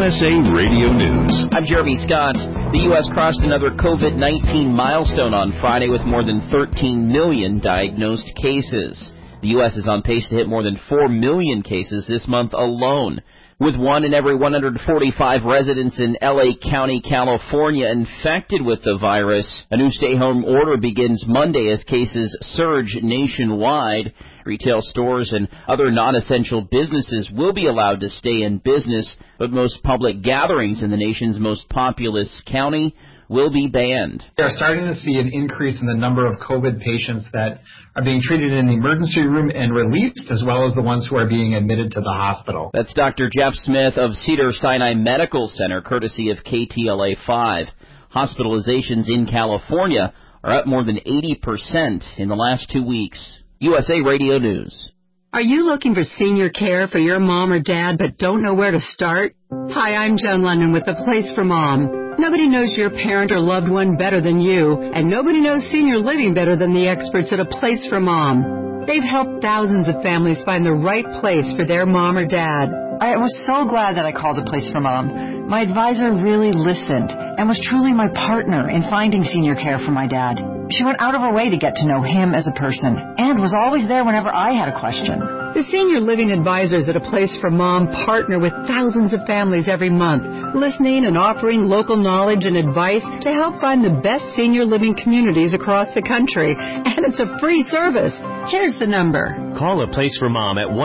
USA Radio News. I'm Jeremy Scott. The U.S. crossed another COVID-19 milestone on Friday with more than 13 million diagnosed cases. The U.S. is on pace to hit more than 4 million cases this month alone. With 1 in every 145 residents in L.A. County, California infected with the virus, a new stay-home order begins Monday as cases surge nationwide. Retail stores and other non-essential businesses will be allowed to stay in business, but most public gatherings in the nation's most populous county will be banned. We are starting to see an increase in the number of COVID patients that are being treated in the emergency room and released, as well as the ones who are being admitted to the hospital. That's Dr. Jeff Smith of Cedars-Sinai Medical Center, courtesy of KTLA-5. Hospitalizations in California are up more than 80% in the last 2 weeks. USA Radio News. Are you looking for senior care for your mom or dad but don't know where to start? Hi, I'm Jen London with The Place for Mom. Nobody knows your parent or loved one better than you, and nobody knows senior living better than the experts at A Place for Mom. They've helped thousands of families find the right place for their mom or dad. I was so glad that I called A Place for Mom. My advisor really listened and was truly my partner in finding senior care for my dad. She went out of her way to get to know him as a person and was always there whenever I had a question. The senior living advisors at A Place for Mom partner with thousands of families every month, listening and offering local knowledge and advice to help find the best senior living communities across the country. And it's a free service. Here's the number. Call A Place for Mom at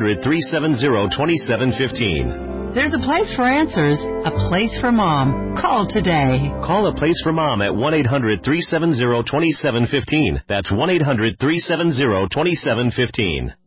1-800-370-2715. There's a place for answers, A Place for Mom. Call today. Call A Place for Mom at 1-800-370-2715. That's 1-800-370-2715.